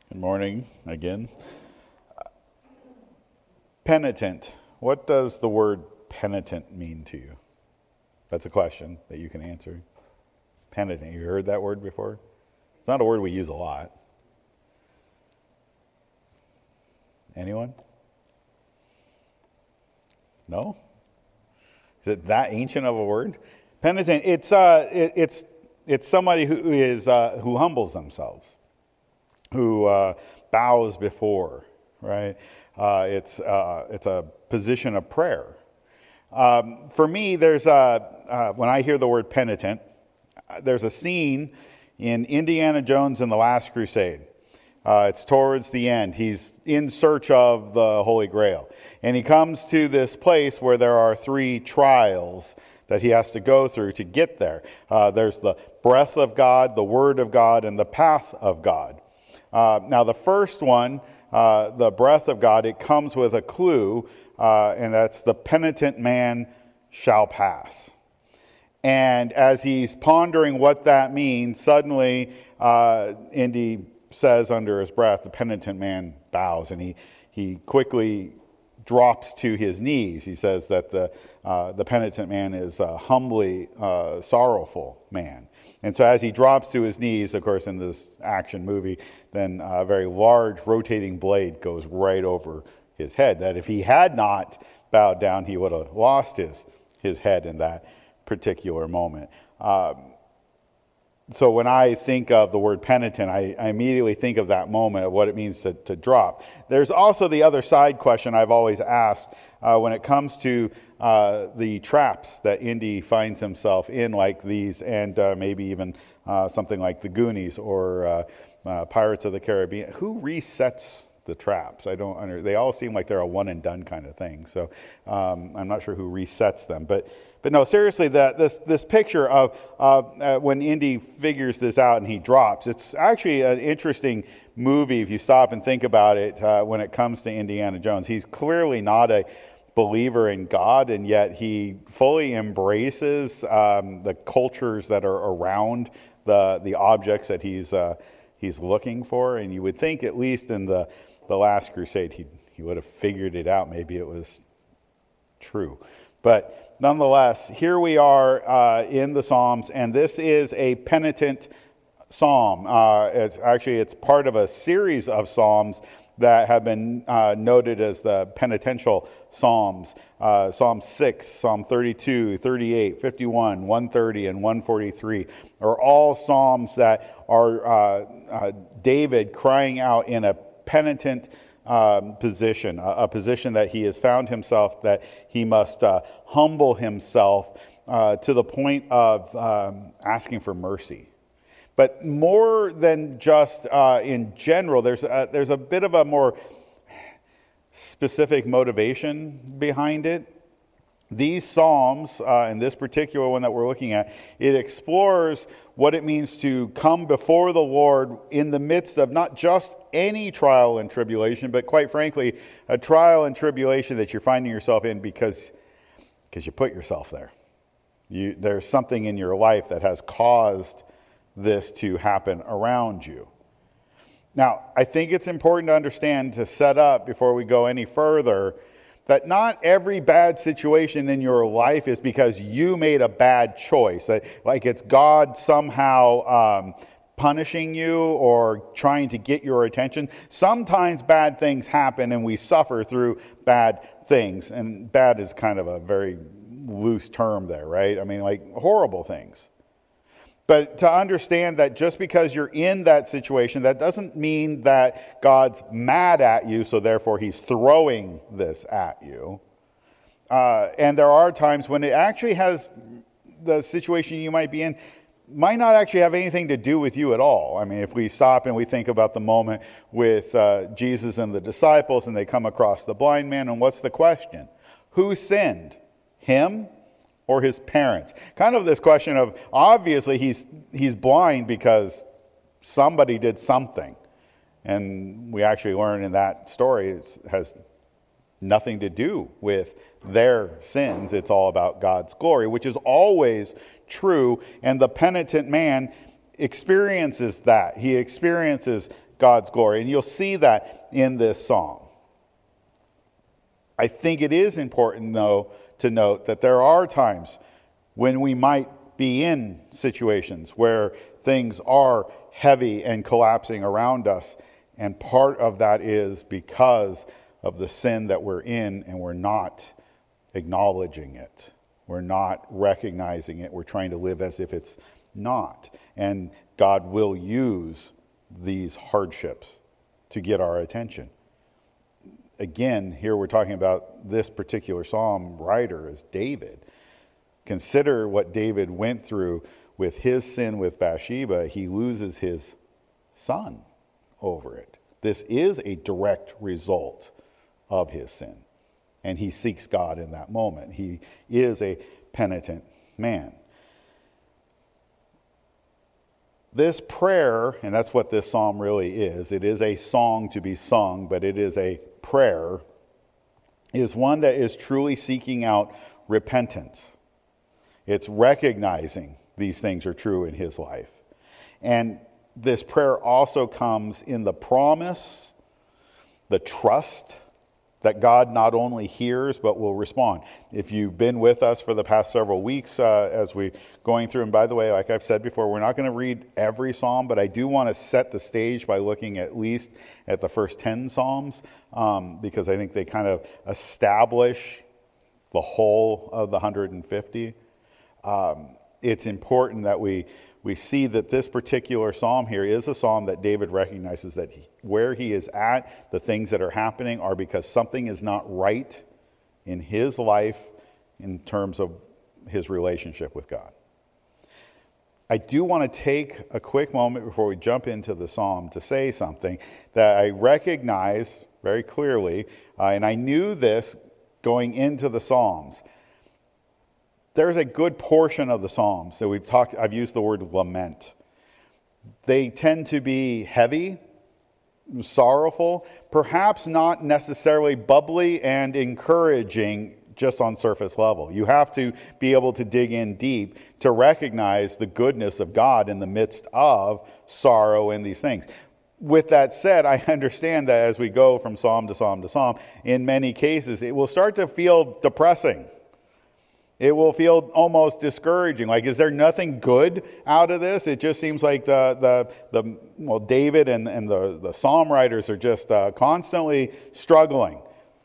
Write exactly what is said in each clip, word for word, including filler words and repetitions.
Good morning again. Penitent. What does the word penitent mean to you? That's a question that you can answer. Penitent. You heard that word before? It's not a word we use a lot. Anyone? No? Is it that ancient of a word? Penitent. It's uh, it, it's it's somebody who is uh, who humbles themselves. Who uh, bows before, right? Uh, it's uh, it's a position of prayer. Um, for me, there's a uh, when I hear the word penitent, there's a scene in Indiana Jones and the Last Crusade. Uh, it's towards the end. He's in search of the Holy Grail, and he comes to this place where there are three trials that he has to go through to get there. Uh, there's the breath of God, the Word of God, and the path of God. Uh, now, the first one, uh, the breath of God, it comes with a clue, uh, and that's the penitent man shall pass. And as he's pondering what that means, suddenly uh, Indy says under his breath, the penitent man bows, and he, he quickly drops to his knees. He says that the, uh, the penitent man is a humbly uh, sorrowful man. And so as he drops to his knees, of course, in this action movie, then a very large rotating blade goes right over his head. That if he had not bowed down, he would have lost his, his head in that particular moment. Um, so when I think of the word penitent, I, I immediately think of that moment of what it means to, to drop. There's also the other side question I've always asked uh, when it comes to uh, the traps that Indy finds himself in, like these, and uh, maybe even uh, something like the Goonies or uh, uh, Pirates of the Caribbean. Who resets the traps? I don't under, they all seem like they're a one and done kind of thing. So um, I'm not sure who resets them, but But no, seriously, that this this picture of uh, uh, when Indy figures this out and he drops, it's actually an interesting movie if you stop and think about it uh, when it comes to Indiana Jones. He's clearly not a believer in God, and yet he fully embraces um, the cultures that are around the the objects that he's uh, he's looking for. And you would think, at least in the, the Last Crusade, he he would have figured it out. Maybe it was true. But nonetheless, here we are uh, in the Psalms, and this is a penitent psalm. Uh, it's actually, it's part of a series of psalms that have been uh, noted as the penitential psalms. Uh, Psalm six, Psalm thirty-two, thirty-eight, fifty-one, one thirty, and one forty-three are all psalms that are uh, uh, David crying out in a penitent Um, position, a, a position that he has found himself, that he must uh, humble himself uh, to the point of um, asking for mercy. But more than just uh, in general, there's a, there's a bit of a more specific motivation behind it. These Psalms, uh, and this particular one that we're looking at, it explores what it means to come before the Lord in the midst of not just any trial and tribulation, but quite frankly, a trial and tribulation that you're finding yourself in because, because you put yourself there. You, there's something in your life that has caused this to happen around you. Now, I think it's important to understand, to set up before we go any further, that not every bad situation in your life is because you made a bad choice. That, like it's God somehow um, punishing you or trying to get your attention. Sometimes bad things happen and we suffer through bad things. And bad is kind of a very loose term there, right? I mean, like horrible things. But to understand that just because you're in that situation, that doesn't mean that God's mad at you, so therefore he's throwing this at you. Uh, and there are times when it actually has, the situation you might be in might not actually have anything to do with you at all. I mean, if we stop and we think about the moment with uh, Jesus and the disciples, and they come across the blind man, and what's the question? Who sinned? Him or his parents? Kind of this question of, obviously he's he's blind because somebody did something. And we actually learn in that story it has nothing to do with their sins. It's all about God's glory, which is always true. And the penitent man experiences that. He experiences God's glory. And you'll see that in this psalm. I think it is important, though, to note that there are times when we might be in situations where things are heavy and collapsing around us. And part of that is because of the sin that we're in, and we're not acknowledging it. We're not recognizing it. We're trying to live as if it's not. And God will use these hardships to get our attention. Again, here we're talking about this particular psalm writer is David. Consider what David went through with his sin with Bathsheba. He loses his son over it. This is a direct result of his sin. And he seeks God in that moment. He is a penitent man. This prayer, and that's what this psalm really is, it is a song to be sung, but it is a prayer, is one that is truly seeking out repentance. It's recognizing these things are true in his life. And this prayer also comes in the promise, the trust that God not only hears but will respond. If you've been with us for the past several weeks uh, as we're going through, and by the way, like I've said before, we're not going to read every psalm, but I do want to set the stage by looking at least at the first ten psalms, um, because I think they kind of establish the whole of the one hundred fifty. Um, it's important that we we see that this particular psalm here is a psalm that David recognizes that he, where he is at, the things that are happening are because something is not right in his life in terms of his relationship with God. I do want to take a quick moment before we jump into the psalm to say something that I recognize very clearly, uh, and I knew this going into the Psalms. There's a good portion of the Psalms that we've talked, I've used the word lament. They tend to be heavy, sorrowful, perhaps not necessarily bubbly and encouraging just on surface level. You have to be able to dig in deep to recognize the goodness of God in the midst of sorrow and these things. With that said, I understand that as we go from psalm to psalm to psalm, in many cases it will start to feel depressing. It will feel almost discouraging. Like, is there nothing good out of this? It just seems like the the the well, David and, and the, the psalm writers are just uh, constantly struggling.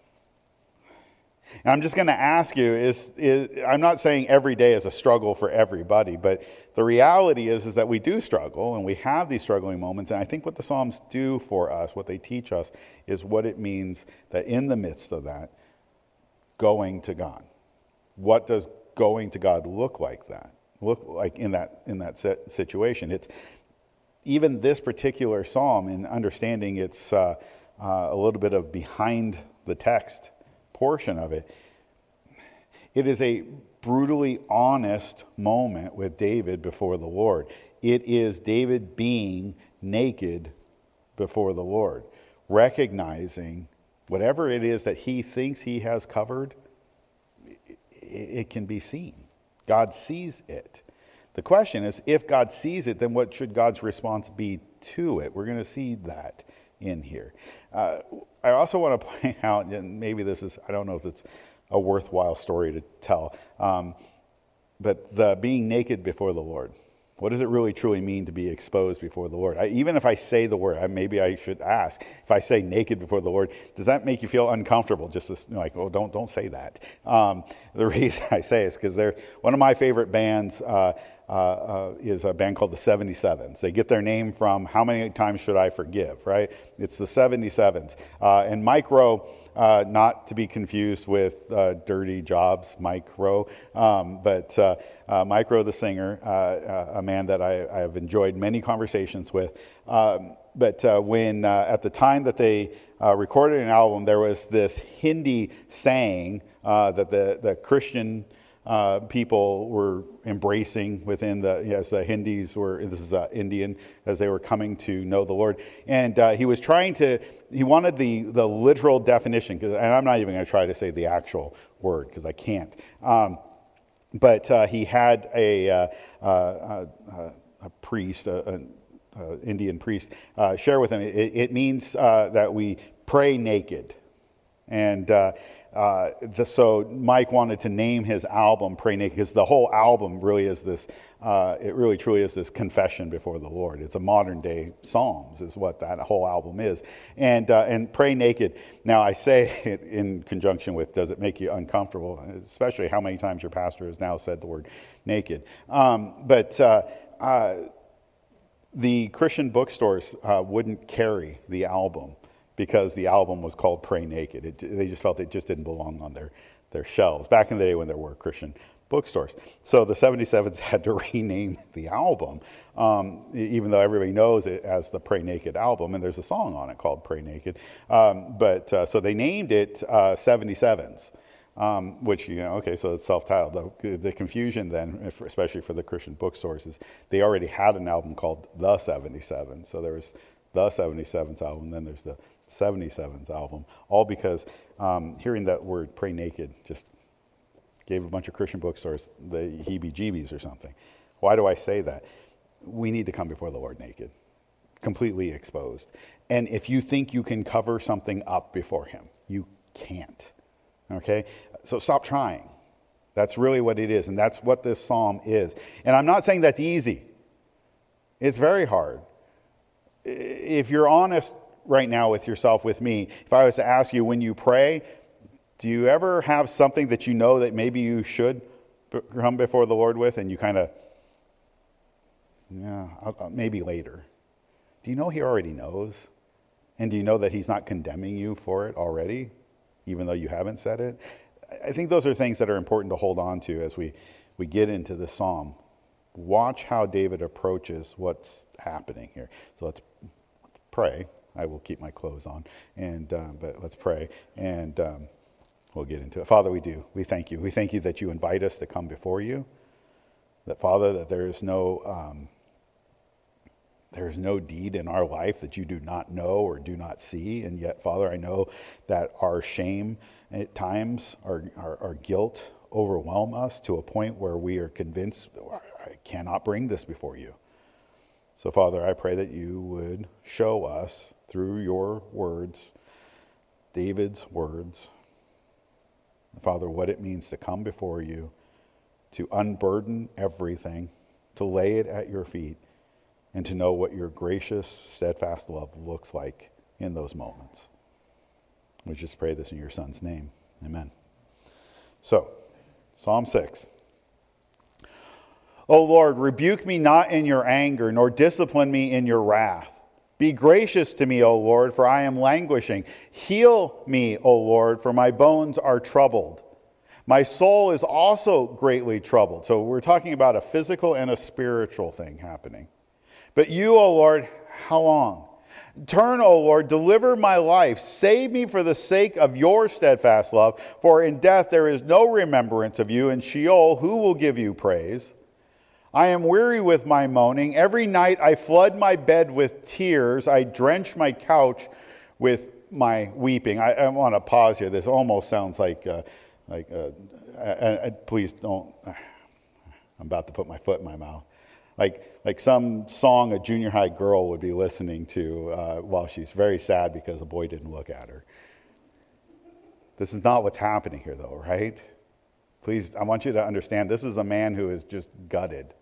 And I'm just going to ask you, is, is I'm not saying every day is a struggle for everybody, but the reality is, is that we do struggle, and we have these struggling moments. And I think what the Psalms do for us, what they teach us, is what it means that in the midst of that, going to God. What does going to God look like that? Look like in that in that situation? It's even this particular psalm, in understanding it's uh, uh, a little bit of behind the text portion of it. It is a brutally honest moment with David before the Lord. It is David being naked before the Lord, recognizing whatever it is that he thinks he has covered. It can be seen. God sees it. The question is, if God sees it, then what should God's response be to it? We're going to see that in here. Uh, I also want to point out, and maybe this is, I don't know if it's a worthwhile story to tell, um, but the being naked before the Lord. What does it really truly mean to be exposed before the Lord? I, even if I say the word, I, maybe I should ask, if I say naked before the Lord, does that make you feel uncomfortable? Just as, like, oh, don't don't say that. Um, the reason I say is because they're one of my favorite bands uh, uh, uh, is a band called the seventy-sevens. They get their name from How Many Times Should I Forgive, right? It's the seventy-sevens. Uh, and Mike Rowe, uh, not to be confused with uh, Dirty Jobs, Mike Rowe, um, but uh, uh, Mike Rowe, the singer, uh, uh, a man that I, I have enjoyed many conversations with. Um, but uh, when uh, at the time that they uh, recorded an album, there was this Hindi saying uh, that the, the Christian uh, people were embracing within the, as the Hindis were, this is uh, Indian, as they were coming to know the Lord. And uh, he was trying to, he wanted the, the literal definition, cause, and I'm not even going to try to say the actual word because I can't. Um, but uh, he had a, uh, uh, a, a priest, a, a uh, Indian priest, uh, share with him. It, it means uh, that we pray naked. And uh, uh, the, so Mike wanted to name his album Pray Naked, because the whole album really is this, uh, it really truly is this confession before the Lord. It's a modern day Psalms is what that whole album is. And, uh, and Pray Naked, now I say it in conjunction with, does it make you uncomfortable? Especially how many times your pastor has now said the word naked. Um, but uh, uh, the Christian bookstores uh, wouldn't carry the album, because the album was called Pray Naked. It, they just felt it just didn't belong on their, their shelves, back in the day when there were Christian bookstores. So the seventy-sevens had to rename the album, um, even though everybody knows it as the Pray Naked album, and there's a song on it called Pray Naked. Um, but uh, so they named it uh, seventy-sevens, um, which, you know, okay, so it's self-titled. The, the confusion then, especially for the Christian bookstores, is they already had an album called The seventy-sevens. So there was the seventy-sevens album, then there's the seventy-sevens album, all because um, hearing that word Pray Naked just gave a bunch of Christian bookstores the heebie-jeebies or something. Why do I say that? We need to come before the Lord naked, completely exposed. And if you think you can cover something up before him, you can't. Okay? So stop trying. That's really what it is, and that's what this psalm is. And I'm not saying that's easy. It's very hard. If you're honest right now with yourself, with me, if I was to ask you, when you pray, do you ever have something that you know that maybe you should come before the Lord with, and you kind of, yeah, I'll, maybe later? Do you know he already knows? And do you know that he's not condemning you for it already, even though you haven't said it? I think those are things that are important to hold on to as we, we get into the psalm. Watch how David approaches what's happening here. So let's, let's pray. I will keep my clothes on, and um, but let's pray, and um, we'll get into it. Father, we do. We thank you. We thank you that you invite us to come before you. That, Father, that there is no um, there is no deed in our life that you do not know or do not see, and yet, Father, I know that our shame at times, our our, our guilt overwhelm us to a point where we are convinced, I cannot bring this before you. So, Father, I pray that you would show us through your words, David's words, Father, what it means to come before you, to unburden everything, to lay it at your feet, and to know what your gracious, steadfast love looks like in those moments. We just pray this in your Son's name. Amen. So, Psalm six. O Lord, rebuke me not in your anger, nor discipline me in your wrath. Be gracious to me, O Lord, for I am languishing. Heal me, O Lord, for my bones are troubled. My soul is also greatly troubled. So we're talking about a physical and a spiritual thing happening. But you, O Lord, how long? Turn, O Lord, deliver my life. Save me for the sake of your steadfast love. For in death there is no remembrance of you. In Sheol, who will give you praise? I am weary with my moaning. Every night I flood my bed with tears. I drench my couch with my weeping. I, I want to pause here. This almost sounds like, uh, like uh, uh, uh, please don't, uh, I'm about to put my foot in my mouth. Like, like some song a junior high girl would be listening to uh, while she's very sad because a boy didn't look at her. This is not what's happening here, though, right? Please, I want you to understand, this is a man who is just gutted.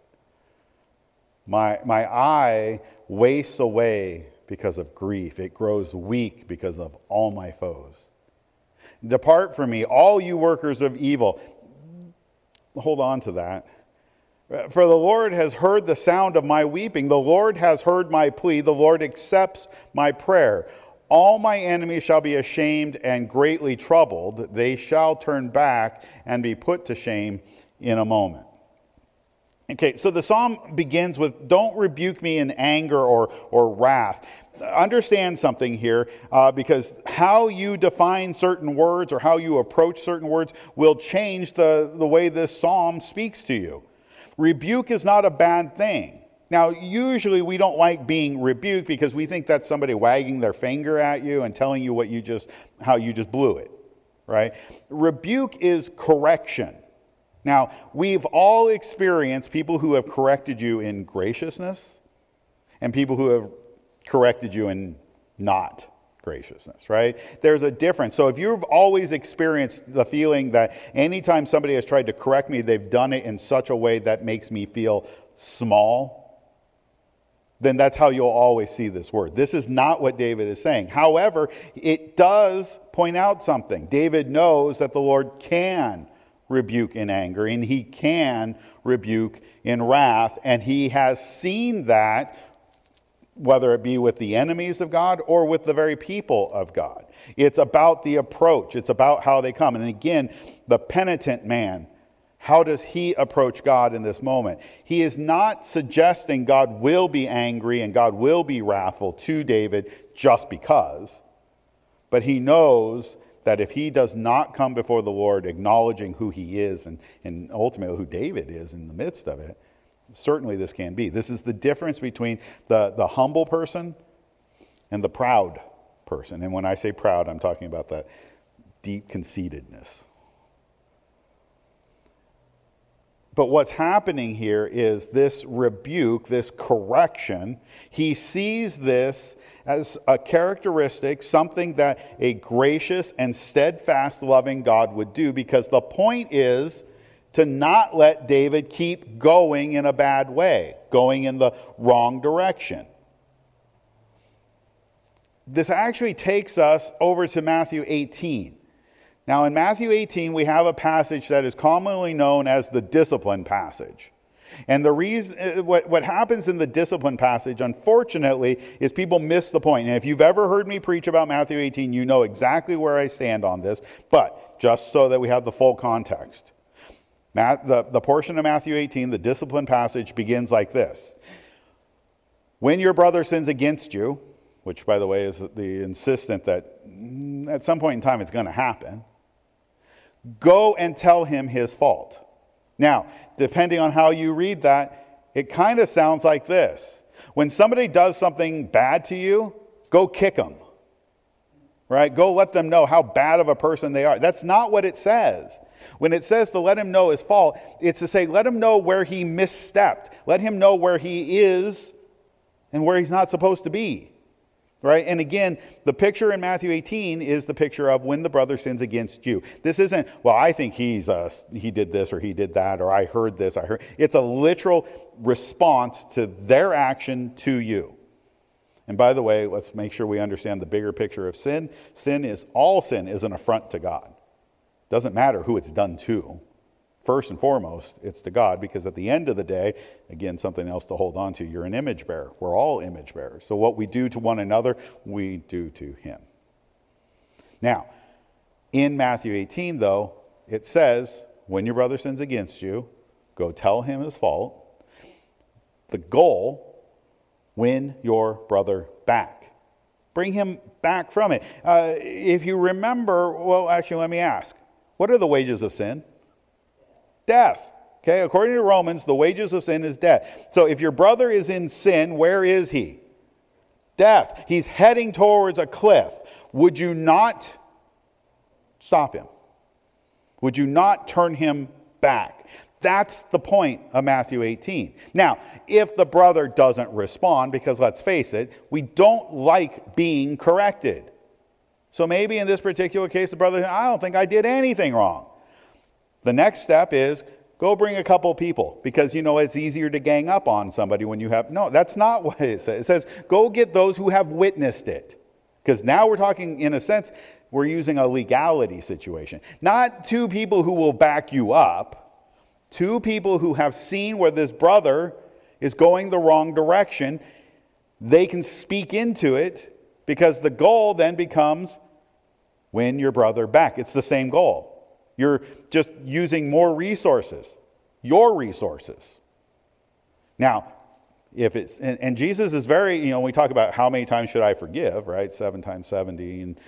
My, my eye wastes away because of grief. It grows weak because of all my foes. Depart from me, all you workers of evil. Hold on to that. For the Lord has heard the sound of my weeping. The Lord has heard my plea. The Lord accepts my prayer. All my enemies shall be ashamed and greatly troubled. They shall turn back and be put to shame in a moment. Okay, so the psalm begins with, don't rebuke me in anger or, or wrath. Understand something here, uh, because how you define certain words or how you approach certain words will change the, the way this psalm speaks to you. Rebuke is not a bad thing. Now, usually we don't like being rebuked because we think that's somebody wagging their finger at you and telling you what you just, how you just blew it, right? Rebuke is correction. Now, we've all experienced people who have corrected you in graciousness, and people who have corrected you in not graciousness, right? There's a difference. So if you've always experienced the feeling that anytime somebody has tried to correct me, they've done it in such a way that makes me feel small, then that's how you'll always see this word. This is not what David is saying. However, it does point out something. David knows that the Lord can rebuke in anger, and he can rebuke in wrath, and he has seen that, whether it be with the enemies of God or with the very people of God. It's about the approach. It's about how they come. And again, the penitent man, how does he approach God in this moment? He is not suggesting God will be angry and God will be wrathful to David just because, but he knows that if he does not come before the Lord acknowledging who he is and, and ultimately who David is in the midst of it, certainly this can be. This is the difference between the, the humble person and the proud person. And when I say proud, I'm talking about that deep conceitedness. But what's happening here is this rebuke, this correction. He sees this as a characteristic, something that a gracious and steadfast loving God would do, because the point is to not let David keep going in a bad way, going in the wrong direction. This actually takes us over to Matthew eighteen. Now, in Matthew eighteen, we have a passage that is commonly known as the discipline passage. And the reason, what, what happens in the discipline passage, unfortunately, is people miss the point. And if you've ever heard me preach about Matthew eighteen, you know exactly where I stand on this. But just so that we have the full context. The, the portion of Matthew eighteen, the discipline passage, begins like this. When your brother sins against you, which, by the way, is the insistent that at some point in time it's going to happen, go and tell him his fault. Now, depending on how you read that, it kind of sounds like this. When somebody does something bad to you, go kick them. Right? Go let them know how bad of a person they are. That's not what it says. When it says to let him know his fault, it's to say let him know where he misstepped. Let him know where he is and where he's not supposed to be. Right? And again, the picture in Matthew eighteen is the picture of when the brother sins against you. This isn't, well, I think he's uh, he did this or he did that or I heard this, I heard. It's a literal response to their action to you. And by the way, let's make sure we understand the bigger picture of sin. Sin is, all sin is an affront to God. Doesn't matter who it's done to. First and foremost, it's to God, because at the end of the day, again, something else to hold on to, you're an image bearer. We're all image bearers. So what we do to one another, we do to him. Now, in Matthew eighteen, though, it says, when your brother sins against you, go tell him his fault. The goal, win your brother back. Bring him back from it. Uh, if you remember, well, actually, let me ask. What are the wages of sin? Death. Okay, according to Romans, the wages of sin is death. So if your brother is in sin, where is he? Death. He's heading towards a cliff. Would you not stop him? Would you not turn him back? That's the point of Matthew eighteen. Now, if the brother doesn't respond, because let's face it, we don't like being corrected. So maybe in this particular case, the brother, I don't think I did anything wrong. The next step is go bring a couple people, because you know it's easier to gang up on somebody when you have, no, that's not what it says. It says go get those who have witnessed it. Because now we're talking, in a sense, we're using a legality situation. Not two people who will back you up, two people who have seen where this brother is going the wrong direction. They can speak into it, because the goal then becomes win your brother back. It's the same goal. You're just using more resources, your resources. Now, if it's, and, and Jesus is very, you know, we talk about how many times should I forgive, right? Seven times seventy. And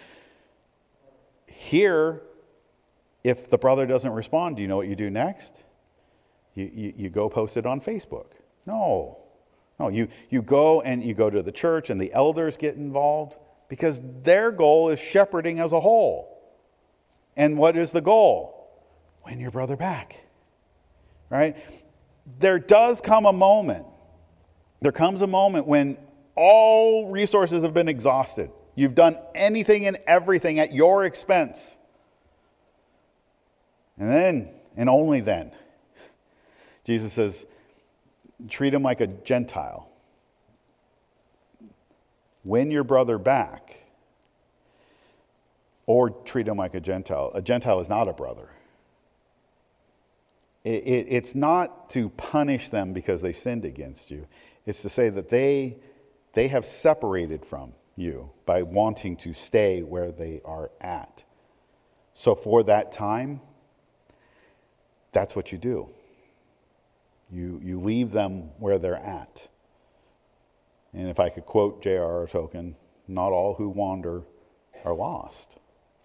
here, if the brother doesn't respond, do you know what you do next? You, you, you go post it on Facebook. No, no, you, you go and you go to the church and the elders get involved, because their goal is shepherding as a whole. And what is the goal? Win your brother back. Right? There does come a moment There comes a moment when all resources have been exhausted. You've done anything and everything at your expense. And then, and only then, Jesus says, treat him like a Gentile. Win your brother back. Or treat him like a Gentile. A Gentile is not a brother. It, it, it's not to punish them because they sinned against you. It's to say that they, they have separated from you by wanting to stay where they are at. So for that time, that's what you do. You, you leave them where they're at. And if I could quote J R R. Tolkien, not all who wander are lost.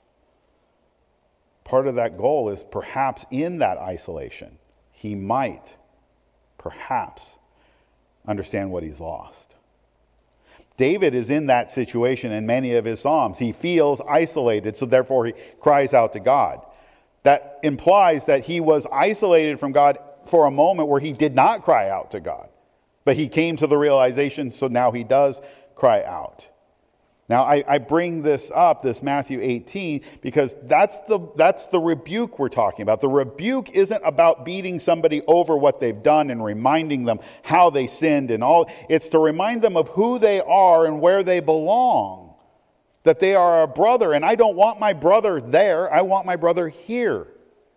Part of that goal is perhaps in that isolation, he might, perhaps, understand what he's lost. David is in that situation in many of his Psalms. He feels isolated, so therefore he cries out to God. That implies that he was isolated from God for a moment where he did not cry out to God. But he came to the realization, so now he does cry out. Now, I, I bring this up, this Matthew eighteen, because that's the, that's the rebuke we're talking about. The rebuke isn't about beating somebody over what they've done and reminding them how they sinned and all. It's to remind them of who they are and where they belong. That they are a brother, and I don't want my brother there. I want my brother here.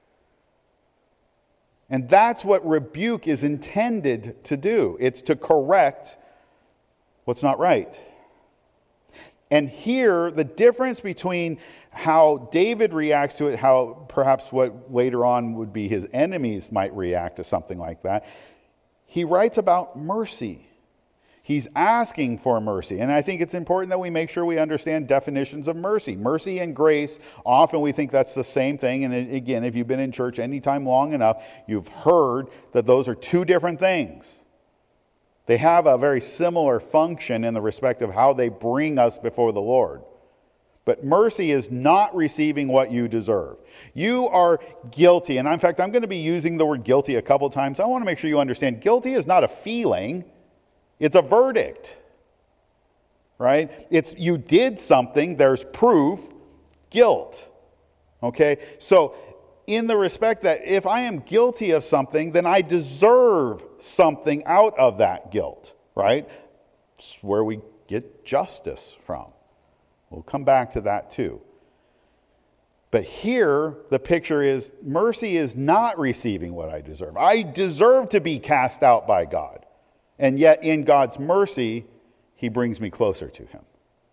And that's what rebuke is intended to do. It's to correct what's not right. And here, the difference between how David reacts to it, how perhaps what later on would be his enemies might react to something like that, he writes about mercy. He's asking for mercy. And I think it's important that we make sure we understand definitions of mercy. Mercy and grace, often we think that's the same thing. And again, if you've been in church any time long enough, you've heard that those are two different things. They have a very similar function in the respect of how they bring us before the Lord. But mercy is not receiving what you deserve. You are guilty. And in fact, I'm going to be using the word guilty a couple times. I want to make sure you understand guilty is not a feeling. It's a verdict. Right? It's you did something. There's proof. Guilt. Okay? So in the respect that if I am guilty of something, then I deserve something out of that guilt, right? It's where we get justice from. We'll come back to that too. But here, the picture is mercy is not receiving what I deserve. I deserve to be cast out by God. And yet in God's mercy, he brings me closer to him.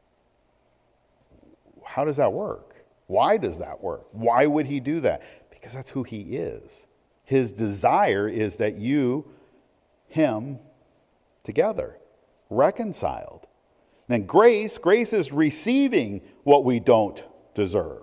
How does that work? Why does that work? Why would he do that? Because that's who he is. His desire is that you, him, together, reconciled. And grace, grace is receiving what we don't deserve.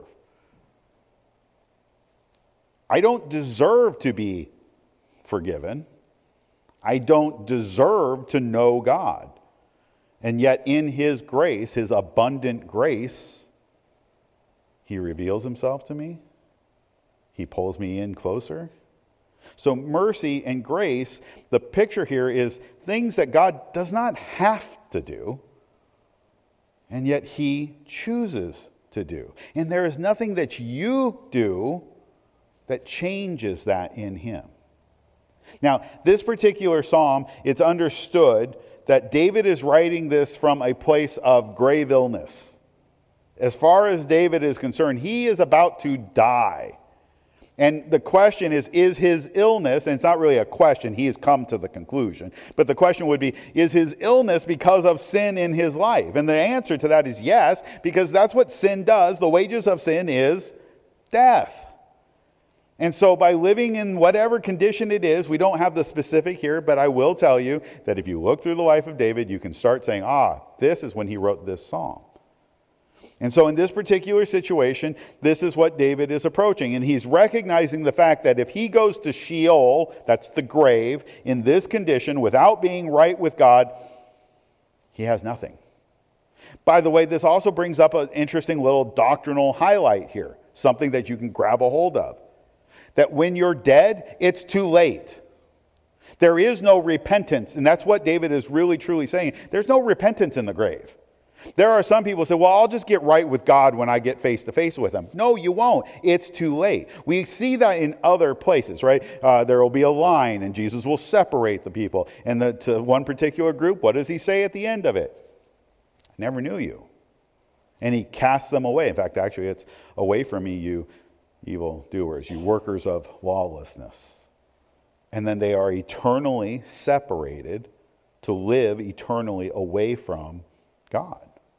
I don't deserve to be forgiven. I don't deserve to know God. And yet in his grace, his abundant grace, he reveals himself to me. He pulls me in closer. So mercy and grace, the picture here is things that God does not have to do, and yet he chooses to do. And there is nothing that you do that changes that in him. Now, this particular psalm, it's understood that David is writing this from a place of grave illness. As far as David is concerned, he is about to die. And the question is, is his illness, and it's not really a question, he has come to the conclusion, but the question would be, is his illness because of sin in his life? And the answer to that is yes, because that's what sin does. The wages of sin is death. And so by living in whatever condition it is, we don't have the specific here, but I will tell you that if you look through the life of David, you can start saying, ah, this is when he wrote this psalm. And so in this particular situation, this is what David is approaching. And he's recognizing the fact that if he goes to Sheol, that's the grave, in this condition, without being right with God, he has nothing. By the way, this also brings up an interesting little doctrinal highlight here, something that you can grab a hold of. That when you're dead, it's too late. There is no repentance, and that's what David is really truly saying. There's no repentance in the grave. There are some people who say, well, I'll just get right with God when I get face to face with him. No, you won't. It's too late. We see that in other places, right? Uh, there will be a line, and Jesus will separate the people. And the, to one particular group, what does he say at the end of it? I never knew you. And he casts them away. In fact, actually, it's away from me, you evil doers, you workers of lawlessness. And then they are eternally separated to live eternally away from God.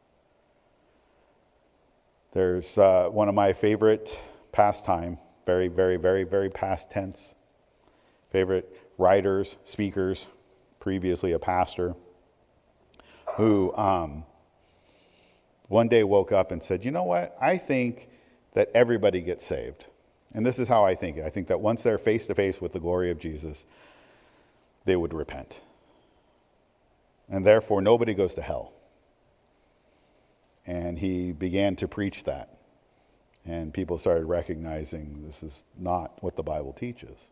There's uh, one of my favorite pastime, very, very, very, very past tense, favorite writers, speakers, previously a pastor, who um, one day woke up and said, you know what, I think that everybody gets saved. And this is how I think it. I think that once they're face to face with the glory of Jesus, they would repent. And therefore, nobody goes to hell. And he began to preach that. And people started recognizing this is not what the Bible teaches.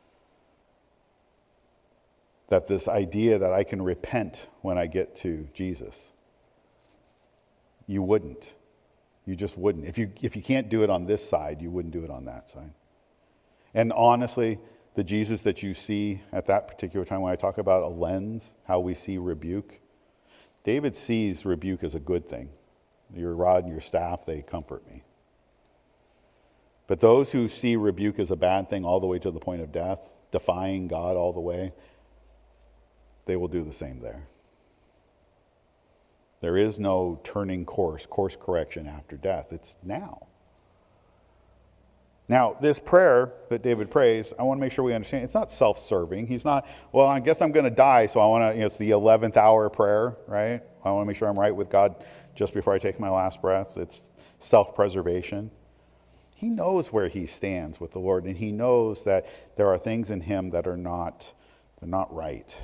That this idea that I can repent when I get to Jesus, you wouldn't. You just wouldn't. If you, if you can't do it on this side, you wouldn't do it on that side. And honestly, the Jesus that you see at that particular time, when I talk about a lens, how we see rebuke, David sees rebuke as a good thing. Your rod and your staff, they comfort me. But those who see rebuke as a bad thing all the way to the point of death, defying God all the way, they will do the same there. There is no turning course, course correction after death. It's now. Now, this prayer that David prays, I want to make sure we understand, it's not self-serving. He's not, well, I guess I'm going to die, so I want to, you know, it's the eleventh hour prayer, right? I want to make sure I'm right with God just before I take my last breath. It's self-preservation. He knows where he stands with the Lord, and he knows that there are things in him that are not, they're not right.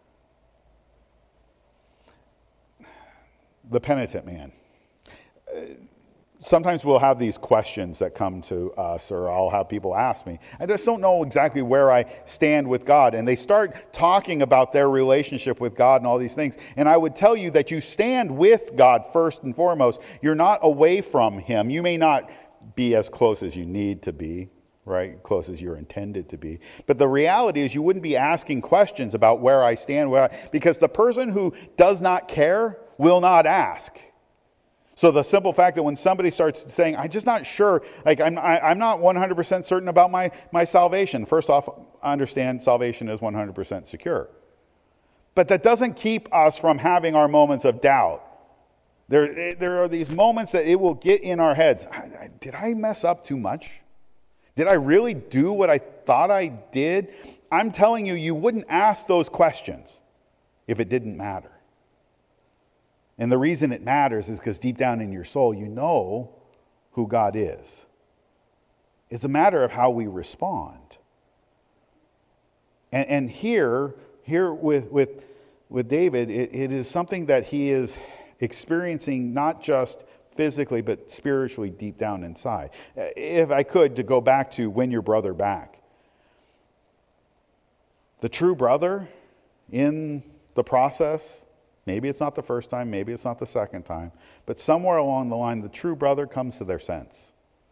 The penitent man. Sometimes we'll have these questions that come to us, or I'll have people ask me. I just don't know exactly where I stand with God. And they start talking about their relationship with God and all these things. And I would tell you that you stand with God first and foremost. You're not away from him. You may not be as close as you need to be, right? Close as you're intended to be. But the reality is you wouldn't be asking questions about where I stand, where I, because the person who does not care will not ask. So the simple fact that when somebody starts saying, I'm just not sure, like I'm, I, I'm not one hundred percent certain about my, my salvation. First off, I understand salvation is one hundred percent secure. But that doesn't keep us from having our moments of doubt. There, there are these moments that it will get in our heads. I, I, did I mess up too much? Did I really do what I thought I did? I'm telling you, you wouldn't ask those questions if it didn't matter. And the reason it matters is because deep down in your soul, you know who God is. It's a matter of how we respond. And, and here, here with, with, with David, it, it is something that he is experiencing not just physically, but spiritually deep down inside. If I could, to go back to win your brother back. The true brother in the process, maybe it's not the first time, maybe it's not the second time, but somewhere along the line, the true brother comes to their sense.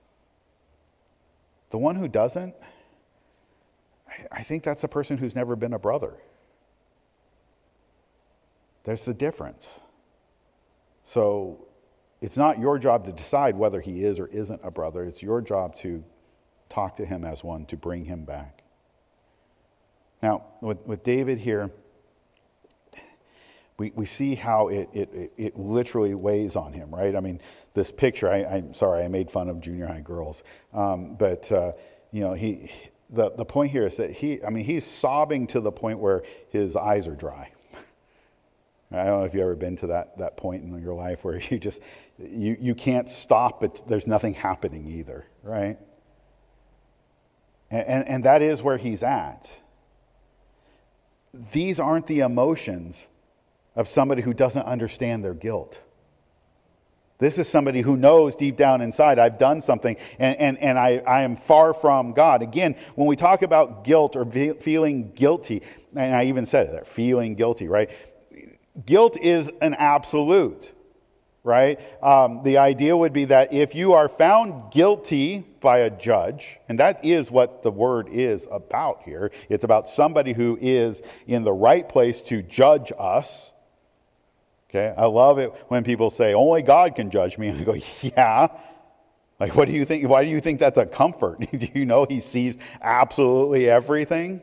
The one who doesn't, I think that's a person who's never been a brother. There's the difference. So it's not your job to decide whether he is or isn't a brother. It's your job to talk to him as one, to bring him back. Now, with, with David here, We we see how it, it, it literally weighs on him, right? I mean, this picture, I, I'm sorry, I made fun of junior high girls. Um, but, uh, you know, he the, the point here is that he, I mean, he's sobbing to the point where his eyes are dry. I don't know if you've ever been to that, that point in your life where you just, you, you can't stop, but there's nothing happening either, right? And, and, and that is where he's at. These aren't the emotions of somebody who doesn't understand their guilt. This is somebody who knows deep down inside, I've done something, and, and, and I, I am far from God. Again, when we talk about guilt or fe- feeling guilty, and I even said it there, feeling guilty, right? Guilt is an absolute, right? Um, the idea would be that if you are found guilty by a judge, and that is what the word is about here, it's about somebody who is in the right place to judge us. Okay, I love it when people say, only God can judge me. And I go, yeah. Like, what do you think? Why do you think that's a comfort? Do you know he sees absolutely everything?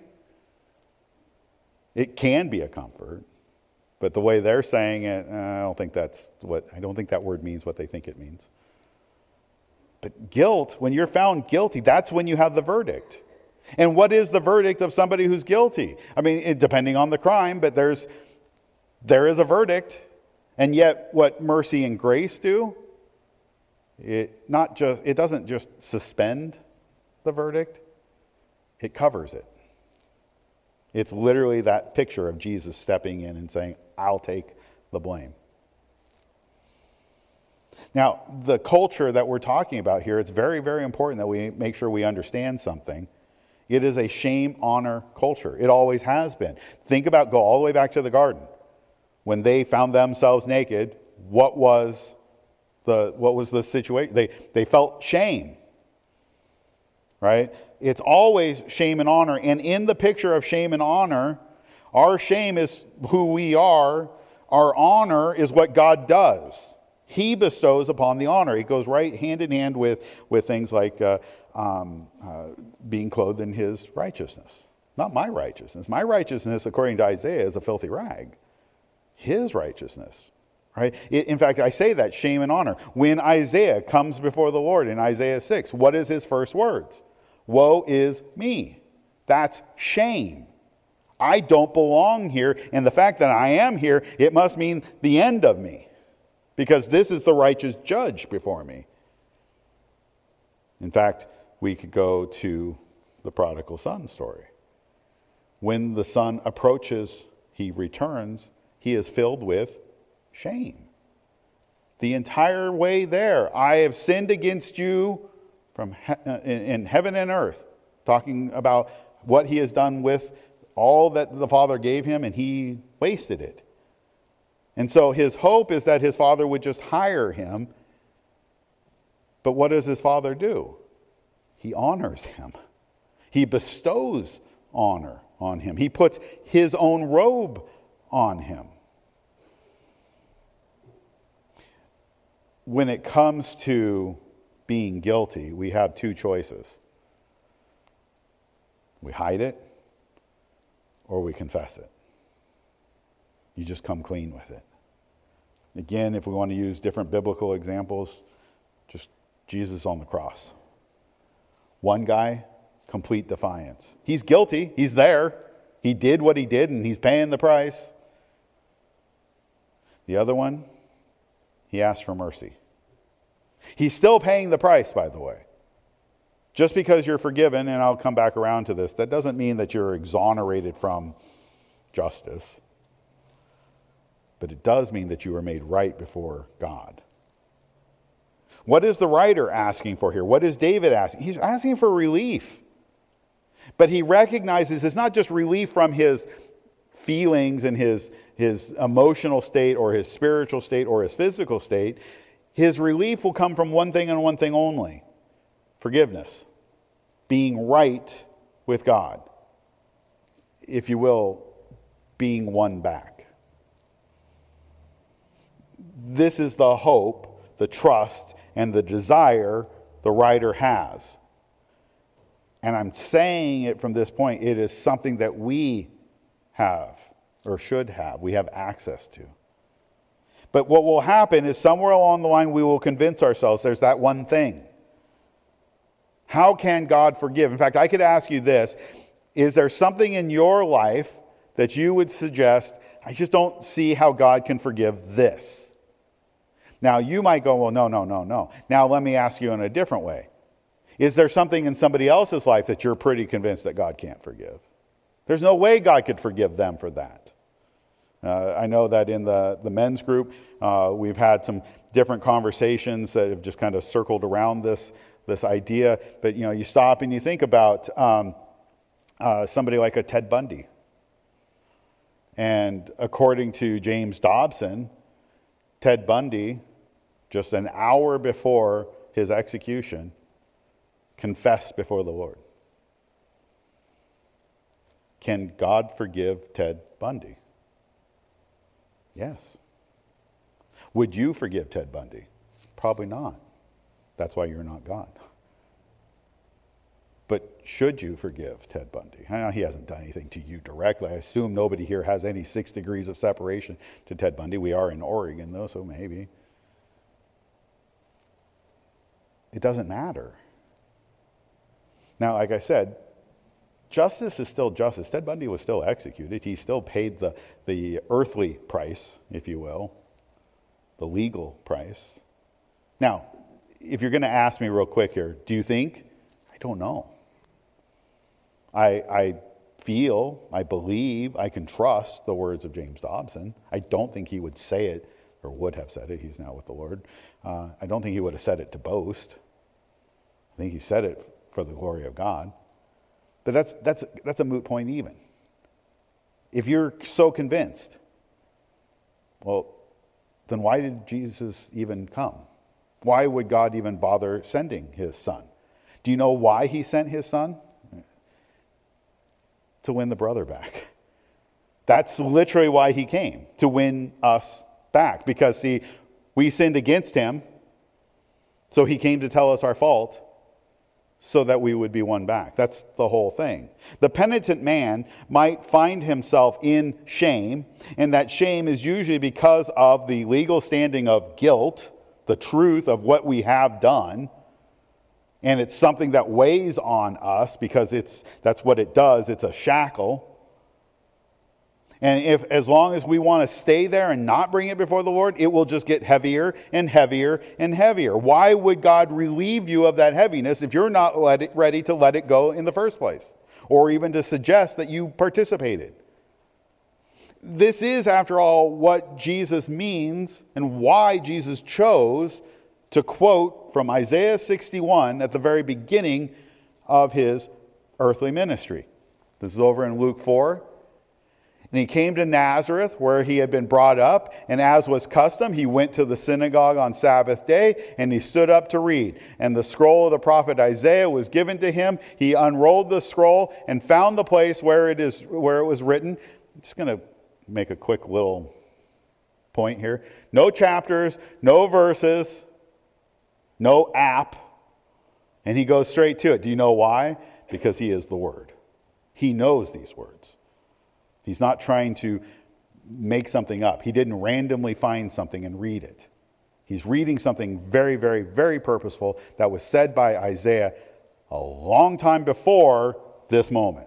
It can be a comfort. But the way they're saying it, I don't think that's what, I don't think that word means what they think it means. But guilt, when you're found guilty, that's when you have the verdict. And what is the verdict of somebody who's guilty? I mean, it, depending on the crime, but there's there is a verdict. And yet, what mercy and grace do, it not just it doesn't just suspend the verdict, it covers it. It's literally that picture of Jesus stepping in and saying, I'll take the blame. Now, the culture that we're talking about here, it's very, very important that we make sure we understand something. It is a shame-honor culture. It always has been. Think about, go all the way back to the garden. When they found themselves naked, what was the what was the situation? They they felt shame. Right? It's always shame and honor. And in the picture of shame and honor, our shame is who we are. Our honor is what God does. He bestows upon the honor. It goes right hand in hand with, with things like uh, um, uh, being clothed in his righteousness. Not my righteousness. My righteousness, according to Isaiah, is a filthy rag. His righteousness, right? In fact, I say that, shame and honor. When Isaiah comes before the Lord in Isaiah six, what is his first words? Woe is me. That's shame. I don't belong here, and the fact that I am here, it must mean the end of me, because this is the righteous judge before me. In fact, we could go to the prodigal son story. When the son approaches, he returns, he is filled with shame. The entire way there, I have sinned against you from he- in heaven and earth, talking about what he has done with all that the Father gave him, and he wasted it. And so his hope is that his father would just hire him. But what does his father do? He honors him. He bestows honor on him. He puts his own robe on him. When it comes to being guilty, we have two choices. We hide it, or we confess it. You just come clean with it. Again, if we want to use different biblical examples, just Jesus on the cross. One guy, complete defiance. He's guilty. He's there. He did what he did, and he's paying the price. The other one, he asked for mercy. He's still paying the price, by the way. Just because you're forgiven, and I'll come back around to this, that doesn't mean that you're exonerated from justice. But it does mean that you are made right before God. What is the writer asking for here? What is David asking? He's asking for relief. But he recognizes it's not just relief from his feelings and his, his emotional state or his spiritual state or his physical state. His relief will come from one thing and one thing only: forgiveness. Being right with God. If you will, being won back. This is the hope, the trust, and the desire the writer has. And I'm saying it from this point, it is something that we have, or should have, we have access to. But what will happen is somewhere along the line we will convince ourselves there's that one thing. How can God forgive? In fact, I could ask you this: is there something in your life that you would suggest, I just don't see how God can forgive this? Now, you might go, well, no, no, no, no. Now, let me ask you in a different way. Is there something in somebody else's life that you're pretty convinced that God can't forgive? There's no way God could forgive them for that. Uh, I know that in the, the men's group, uh, we've had some different conversations that have just kind of circled around this, this idea. But, you know, you stop and you think about um, uh, somebody like a Ted Bundy. And according to James Dobson, Ted Bundy, just an hour before his execution, confessed before the Lord. Can God forgive Ted Bundy? Yes. Would you forgive Ted Bundy? Probably not. That's why you're not God. But should you forgive Ted Bundy? I know he hasn't done anything to you directly. I assume nobody here has any six degrees of separation to Ted Bundy. We are in Oregon, though, so maybe. It doesn't matter. Now, like I said, justice is still justice. Ted Bundy was still executed. He still paid the, the earthly price, if you will, the legal price. Now, if you're going to ask me real quick here, do you think? I don't know. I, I feel, I believe, I can trust the words of James Dobson. I don't think he would say it, or would have said it. He's now with the Lord. Uh, I don't think he would have said it to boast. I think he said it for the glory of God. But that's that's that's a moot point even. If you're so convinced, well, then why did Jesus even come? Why would God even bother sending his son? Do you know why he sent his son? To win the brother back. That's literally why he came, to win us back. Because, see, we sinned against him, so he came to tell us our fault, so that we would be won back. That's the whole thing. The penitent man might find himself in shame, and that shame is usually because of the legal standing of guilt, the truth of what we have done, and it's something that weighs on us because it's that's what it does. It's a shackle. And if as long as we want to stay there and not bring it before the Lord, it will just get heavier and heavier and heavier. Why would God relieve you of that heaviness if you're not let it, ready to let it go in the first place? Or even to suggest that you participated? This is, after all, what Jesus means and why Jesus chose to quote from Isaiah sixty-one at the very beginning of his earthly ministry. This is over in Luke four. And he came to Nazareth, where he had been brought up, and as was custom, he went to the synagogue on Sabbath day, and he stood up to read. And the scroll of the prophet Isaiah was given to him. He unrolled the scroll and found the place where it is where it was written. I'm just going to make a quick little point here. No chapters, no verses, no app. And he goes straight to it. Do you know why? Because he is the Word. He knows these words. He's not trying to make something up. He didn't randomly find something and read it. He's reading something very, very, very purposeful that was said by Isaiah a long time before this moment.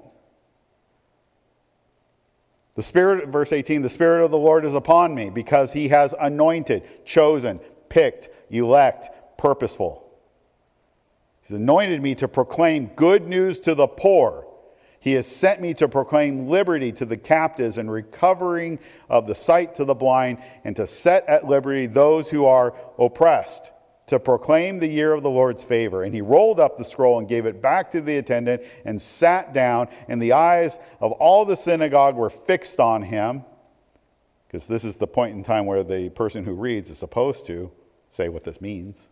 The Spirit, verse eighteen, the Spirit of the Lord is upon me because he has anointed, chosen, picked, elect, purposeful. He's anointed me to proclaim good news to the poor. He has sent me to proclaim liberty to the captives and recovering of the sight to the blind, and to set at liberty those who are oppressed, to proclaim the year of the Lord's favor. And he rolled up the scroll and gave it back to the attendant and sat down, and the eyes of all the synagogue were fixed on him, because this is the point in time where the person who reads is supposed to say what this means.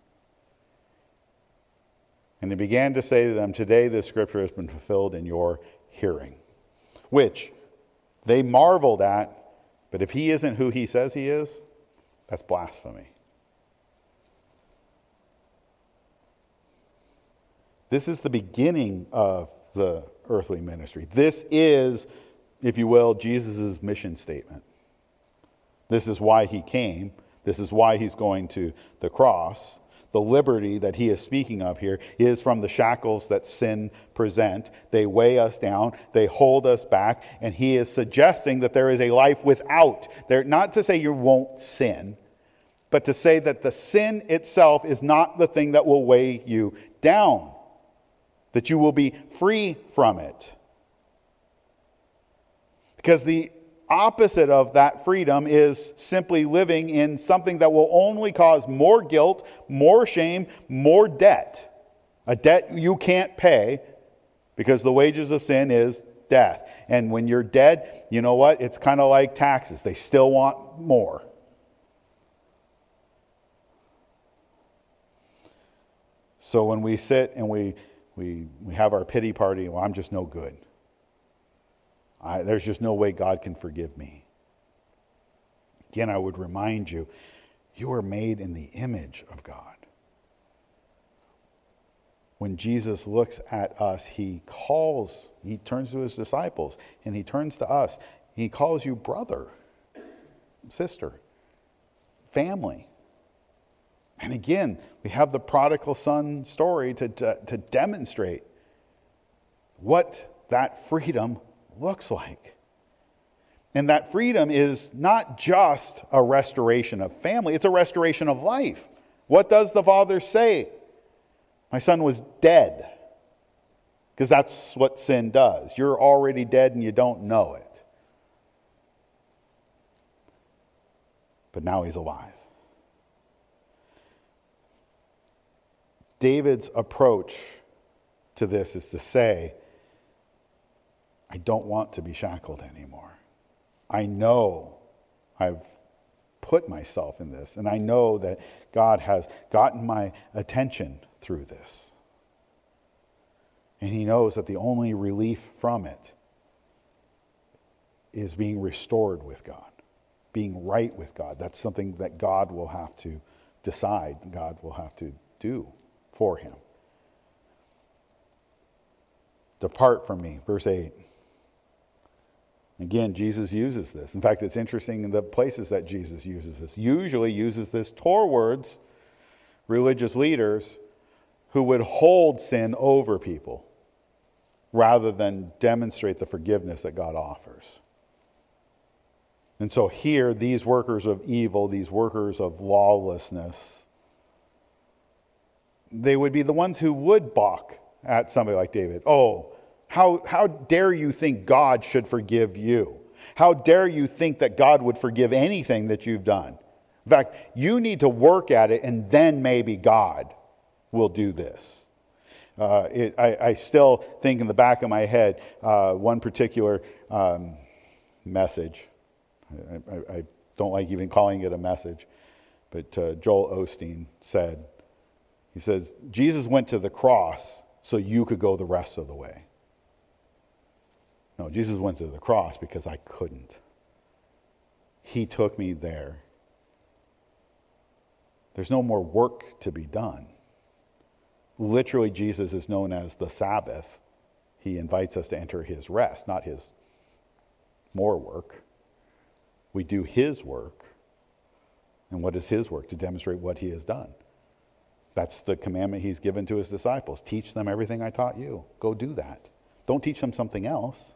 And he began to say to them, today this scripture has been fulfilled in your hearing. Which they marveled at, but if he isn't who he says he is, that's blasphemy. This is the beginning of the earthly ministry. This is, if you will, Jesus' mission statement. This is why he came. This is why he's going to the cross. The liberty that he is speaking of here is from the shackles that sin present. They weigh us down. They hold us back. And he is suggesting that there is a life without. There, not to say you won't sin, but to say that the sin itself is not the thing that will weigh you down. That you will be free from it. Because the opposite of that freedom is simply living in something that will only cause more guilt, more shame, more debt. A debt you can't pay, because the wages of sin is death. And when you're dead, you know what? It's kind of like taxes. They still want more. So when we sit and we we we have our pity party, well, I'm just no good. I, there's just no way God can forgive me. Again, I would remind you, you are made in the image of God. When Jesus looks at us, he calls, he turns to his disciples, and he turns to us. He calls you brother, sister, family. And again, we have the prodigal son story to, to, to demonstrate what that freedom looks like. And that freedom is not just a restoration of family, it's a restoration of life. What does the Father say? My son was dead. Because that's what sin does. You're already dead and you don't know it. But now he's alive. David's approach to this is to say, I don't want to be shackled anymore. I know I've put myself in this, and I know that God has gotten my attention through this. And he knows that the only relief from it is being restored with God, being right with God. That's something that God will have to decide, God will have to do for him. Depart from me, verse eight. Again, Jesus uses this. In fact, it's interesting in the places that Jesus uses this. Usually uses this towards religious leaders who would hold sin over people rather than demonstrate the forgiveness that God offers. And so here, these workers of evil, these workers of lawlessness, they would be the ones who would balk at somebody like David. Oh, how, how dare you think God should forgive you? How dare you think that God would forgive anything that you've done? In fact, you need to work at it, and then maybe God will do this. Uh, it, I, I still think in the back of my head, uh, one particular um, message. I, I, I don't like even calling it a message, but uh, Joel Osteen said, he says, Jesus went to the cross so you could go the rest of the way. No, Jesus went to the cross because I couldn't. He took me there. There's no more work to be done. Literally, Jesus is known as the Sabbath. He invites us to enter his rest, not his more work. We do his work. And what is his work? To demonstrate what he has done. That's the commandment he's given to his disciples. Teach them everything I taught you. Go do that. Don't teach them something else.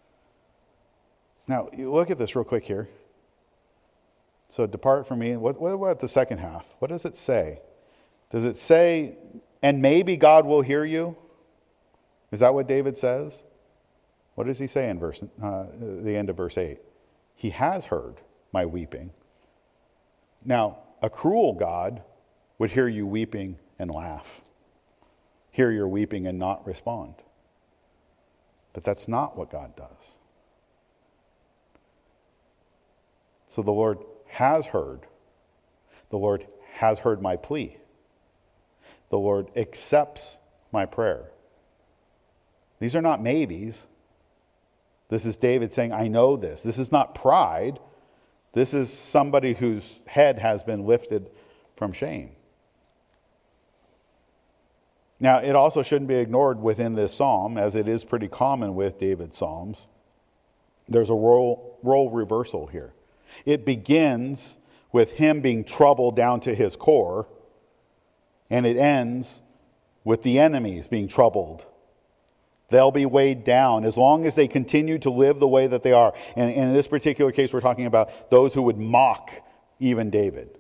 Now, you look at this real quick here. So depart from me. What, what about the second half? What does it say? Does it say, and maybe God will hear you? Is that what David says? What does he say in verse, uh, the end of verse eight? He has heard my weeping. Now, a cruel God would hear you weeping and laugh. Hear your weeping and not respond. But that's not what God does. So the Lord has heard. The Lord has heard my plea. The Lord accepts my prayer. These are not maybes. This is David saying, I know this. This is not pride. This is somebody whose head has been lifted from shame. Now, it also shouldn't be ignored within this psalm, as it is pretty common with David's psalms. There's a role, role reversal here. It begins with him being troubled down to his core, and it ends with the enemies being troubled. They'll be weighed down as long as they continue to live the way that they are. And, and in this particular case, we're talking about those who would mock even David.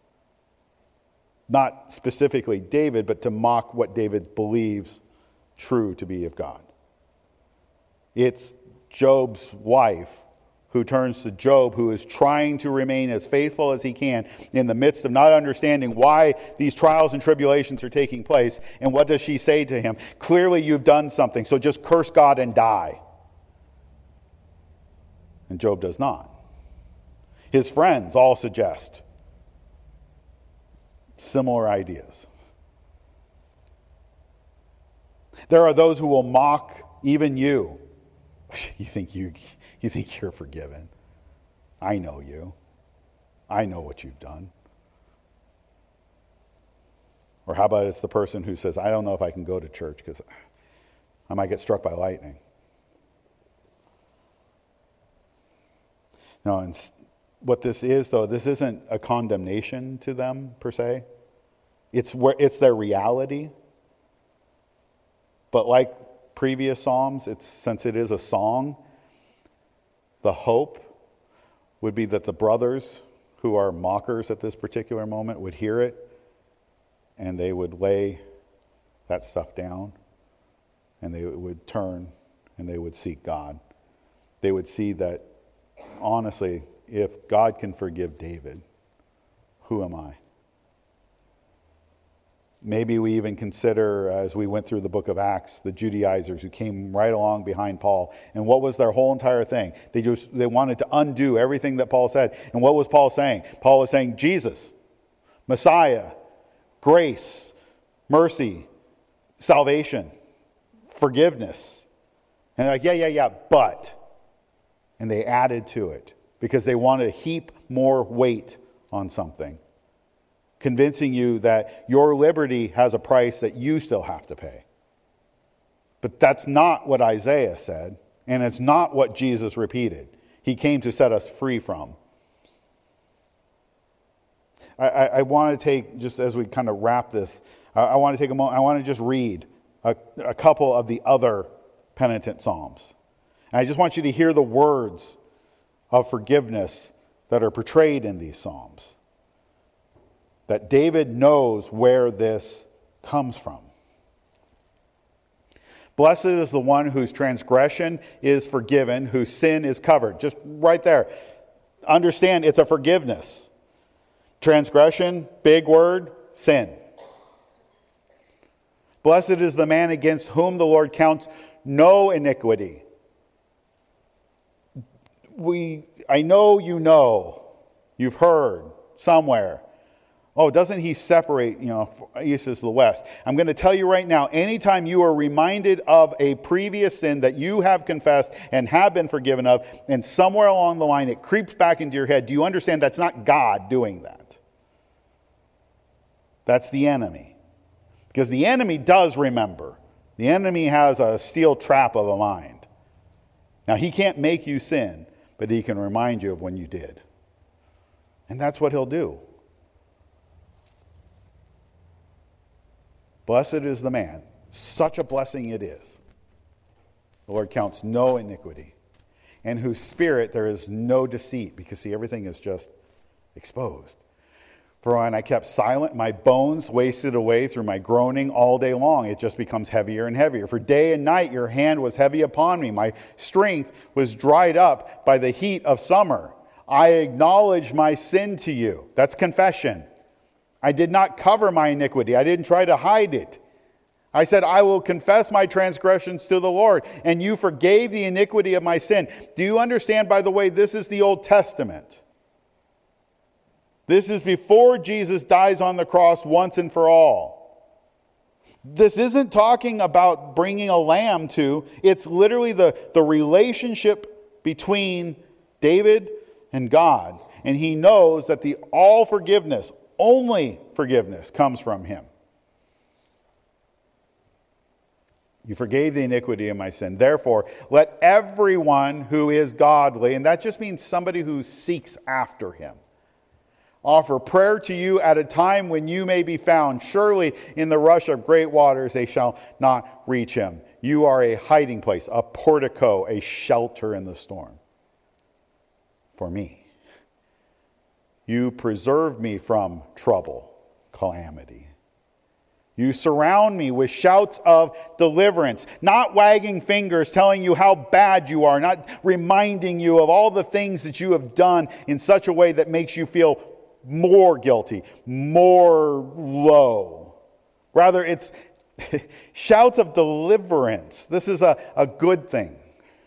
Not specifically David, but to mock what David believes true to be of God. It's Job's wife who turns to Job, who is trying to remain as faithful as he can in the midst of not understanding why these trials and tribulations are taking place. And what does she say to him? Clearly you've done something, so just curse God and die. And Job does not. His friends all suggest similar ideas. There are those who will mock even you. You think you, you think you're forgiven. I know you. I know what you've done. Or how about it's the person who says, I don't know if I can go to church because I might get struck by lightning. No, and what this is, though, this isn't a condemnation to them, per se. It's where it's their reality. But like previous Psalms, it's, since it is a song, the hope would be that the brothers who are mockers at this particular moment would hear it and they would lay that stuff down and they would turn and they would seek God. They would see that, honestly, if God can forgive David, who am I? Maybe we even consider, as we went through the book of Acts, the Judaizers who came right along behind Paul. And what was their whole entire thing? They just they wanted to undo everything that Paul said. And what was Paul saying? Paul was saying, Jesus, Messiah, grace, mercy, salvation, forgiveness. And they're like, yeah, yeah, yeah, but. And they added to it because they wanted to heap more weight on something, convincing you that your liberty has a price that you still have to pay. But that's not what Isaiah said, and it's not what Jesus repeated. He came to set us free from. I, I, I want to take, just as we kind of wrap this, I, I want to take a moment, I want to just read a, a couple of the other penitent psalms. And I just want you to hear the words of forgiveness that are portrayed in these psalms. That David knows where this comes from. Blessed is the one whose transgression is forgiven, whose sin is covered. Just right there. Understand, it's a forgiveness. Transgression, big word, sin. Blessed is the man against whom the Lord counts no iniquity. We, I know you know, you've heard somewhere. Oh, doesn't he separate, you know, east is the west? I'm going to tell you right now, anytime you are reminded of a previous sin that you have confessed and have been forgiven of, and somewhere along the line it creeps back into your head, do you understand that's not God doing that? That's the enemy. Because the enemy does remember. The enemy has a steel trap of a mind. Now, he can't make you sin, but he can remind you of when you did. And that's what he'll do. Blessed is the man. Such a blessing it is. The Lord counts no iniquity. And whose spirit there is no deceit. Because see, everything is just exposed. For when I kept silent, my bones wasted away through my groaning all day long. It just becomes heavier and heavier. For day and night your hand was heavy upon me. My strength was dried up by the heat of summer. I acknowledge my sin to you. That's confession. I did not cover my iniquity. I didn't try to hide it. I said, I will confess my transgressions to the Lord, and you forgave the iniquity of my sin. Do you understand, by the way, this is the Old Testament. This is before Jesus dies on the cross once and for all. This isn't talking about bringing a lamb to, it's literally the, the relationship between David and God. And he knows that the all forgiveness, only forgiveness comes from him. You forgave the iniquity of my sin. Therefore, let everyone who is godly, and that just means somebody who seeks after him, offer prayer to you at a time when you may be found. Surely in the rush of great waters they shall not reach him. You are a hiding place, a portico, a shelter in the storm. For me. You preserve me from trouble, calamity. You surround me with shouts of deliverance, not wagging fingers telling you how bad you are, not reminding you of all the things that you have done in such a way that makes you feel more guilty, more low. Rather, it's shouts of deliverance. This is a, a good thing.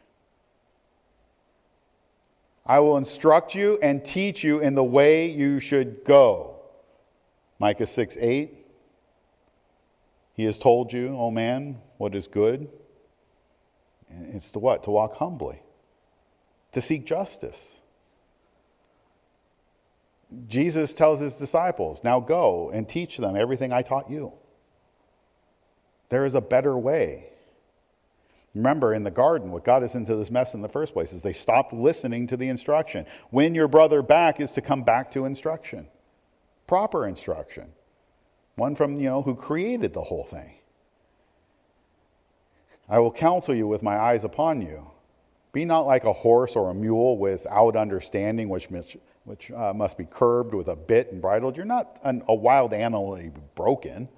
I will instruct you and teach you in the way you should go. Micah six eight. He has told you, oh man, what is good. And it's to what? To walk humbly. To seek justice. Jesus tells his disciples, now go and teach them everything I taught you. There is a better way. Remember, in the garden, what got us into this mess in the first place is they stopped listening to the instruction. Win your brother back is to come back to instruction. Proper instruction. One from, you know, who created the whole thing. I will counsel you with my eyes upon you. Be not like a horse or a mule without understanding, which, which uh, must be curbed with a bit and bridled. You're not an, a wild animal to be broken.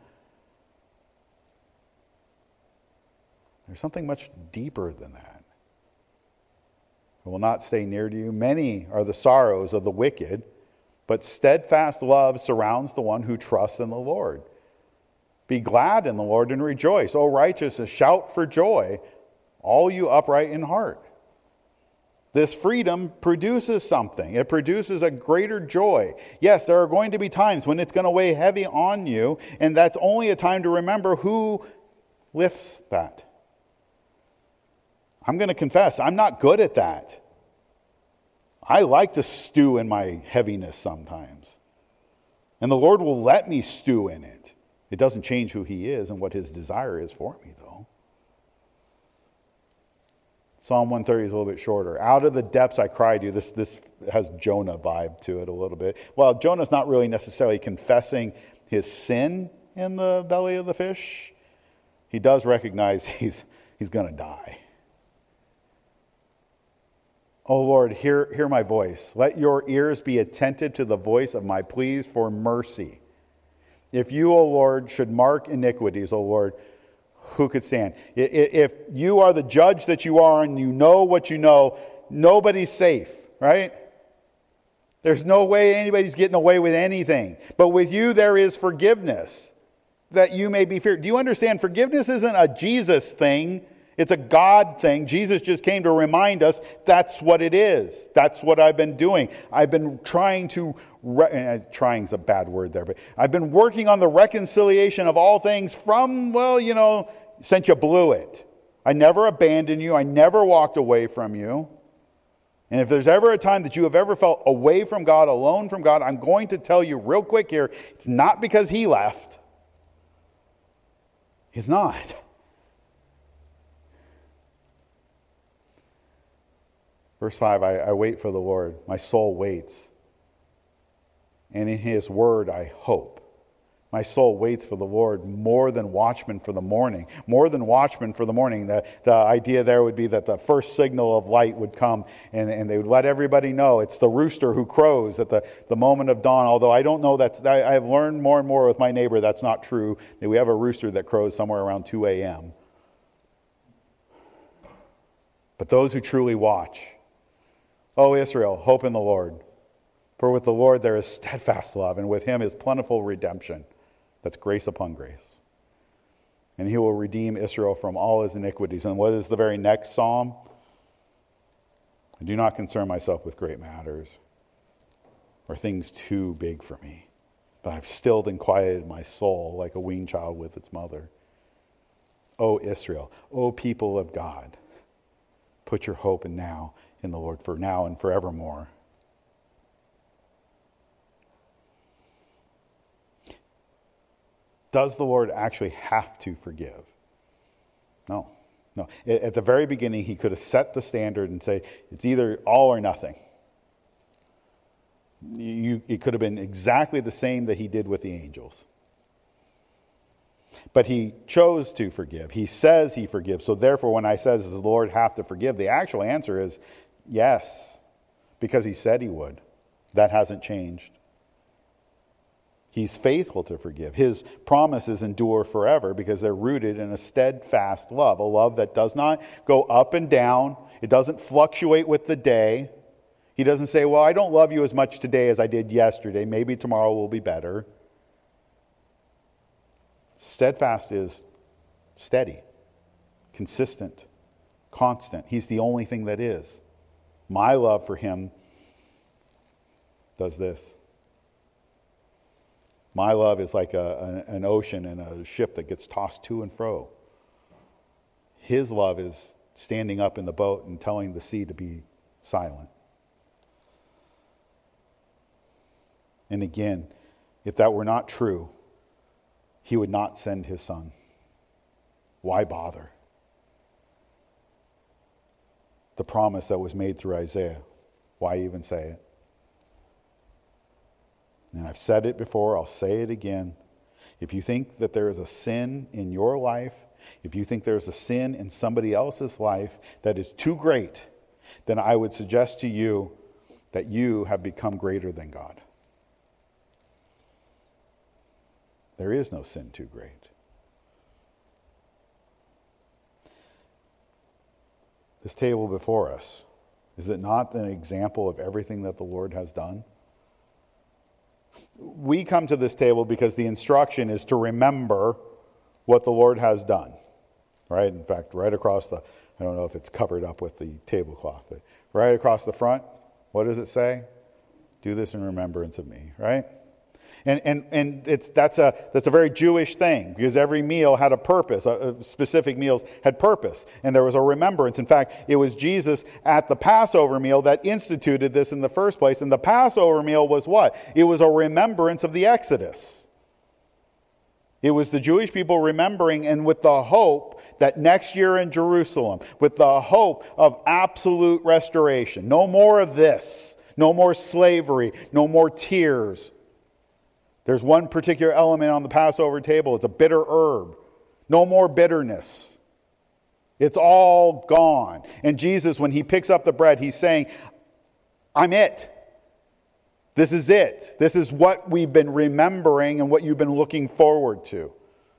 There's something much deeper than that. I will not stay near to you. Many are the sorrows of the wicked, but steadfast love surrounds the one who trusts in the Lord. Be glad in the Lord and rejoice. O righteous, shout for joy, all you upright in heart. This freedom produces something. It produces a greater joy. Yes, there are going to be times when it's going to weigh heavy on you, and that's only a time to remember who lifts that. I'm going to confess, I'm not good at that. I like to stew in my heaviness sometimes. And the Lord will let me stew in it. It doesn't change who he is and what his desire is for me, though. Psalm one thirty is a little bit shorter. Out of the depths I cried to you. This, this has Jonah vibe to it a little bit. Well, Jonah's not really necessarily confessing his sin in the belly of the fish. He does recognize he's, he's going to die. O Lord, hear, hear my voice. Let your ears be attentive to the voice of my pleas for mercy. If you, O Lord, should mark iniquities, O Lord, who could stand? If you are the judge that you are and you know what you know, nobody's safe, right? There's no way anybody's getting away with anything. But with you there is forgiveness, that you may be feared. Do you understand? Forgiveness isn't a Jesus thing. It's a God thing. Jesus just came to remind us that's what it is. That's what I've been doing. I've been trying to, re- trying is a bad word there, but I've been working on the reconciliation of all things from, well, you know, since you blew it. I never abandoned you. I never walked away from you. And if there's ever a time that you have ever felt away from God, alone from God, I'm going to tell you real quick here, it's not because he left. He's not. Verse five, I, I wait for the Lord. My soul waits. And in his word I hope. My soul waits for the Lord more than watchmen for the morning. More than watchmen for the morning. The, the idea there would be that the first signal of light would come and, and they would let everybody know. It's the rooster who crows at the, the moment of dawn. Although I don't know, that's I, I've learned more and more with my neighbor that's not true. That we have a rooster that crows somewhere around two a.m. But those who truly watch, O Israel, hope in the Lord. For with the Lord there is steadfast love, and with him is plentiful redemption. That's grace upon grace. And he will redeem Israel from all his iniquities. And what is the very next psalm? I do not concern myself with great matters or things too big for me, but I've stilled and quieted my soul like a weaned child with its mother. O Israel, O people of God, put your hope in now in the Lord, for now and forevermore. Does the Lord actually have to forgive? No. No. At the very beginning, he could have set the standard and say, it's either all or nothing. You, it could have been exactly the same that he did with the angels. But he chose to forgive. He says he forgives. So therefore, when I says, does the Lord have to forgive? The actual answer is yes, because he said he would. That hasn't changed. He's faithful to forgive. His promises endure forever because they're rooted in a steadfast love, a love that does not go up and down. It doesn't fluctuate with the day. He doesn't say, well, I don't love you as much today as I did yesterday. Maybe tomorrow will be better. Steadfast is steady, consistent, constant. He's the only thing that is. My love for him does this. My love is like a, an ocean and a ship that gets tossed to and fro. His love is standing up in the boat and telling the sea to be silent. And again, if that were not true, he would not send his son. Why bother? The promise that was made through Isaiah, why even say it? And I've said it before, I'll say it again. If you think that there is a sin in your life, if you think there's a sin in somebody else's life that is too great, then I would suggest to you that you have become greater than God. There is no sin too great. This table before us, is it not an example of everything that the Lord has done? We come to this table because the instruction is to remember what the Lord has done. Right? In fact, right across the, I don't know if it's covered up with the tablecloth, but right across the front, what does it say? Do this in remembrance of me, right? And and and it's that's a that's a very Jewish thing because every meal had a purpose. Uh, specific meals had purpose, and there was a remembrance. In fact, it was Jesus at the Passover meal that instituted this in the first place. And the Passover meal was what? It was a remembrance of the Exodus. It was the Jewish people remembering, and with the hope that next year in Jerusalem, with the hope of absolute restoration, no more of this, no more slavery, no more tears. There's one particular element on the Passover table. It's a bitter herb. No more bitterness. It's all gone. And Jesus, when he picks up the bread, he's saying, I'm it. This is it. This is what we've been remembering and what you've been looking forward to.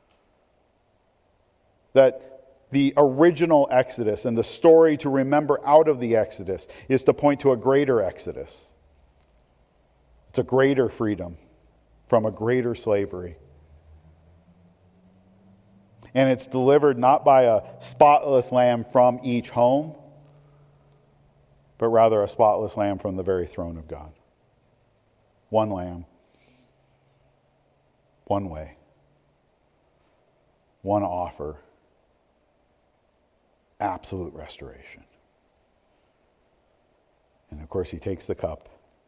That the original Exodus and the story to remember out of the Exodus is to point to a greater Exodus. It's a greater freedom from a greater slavery. And it's delivered not by a spotless lamb from each home, but rather a spotless lamb from the very throne of God. One lamb, one way, one offer, absolute restoration. And of course, he takes the cup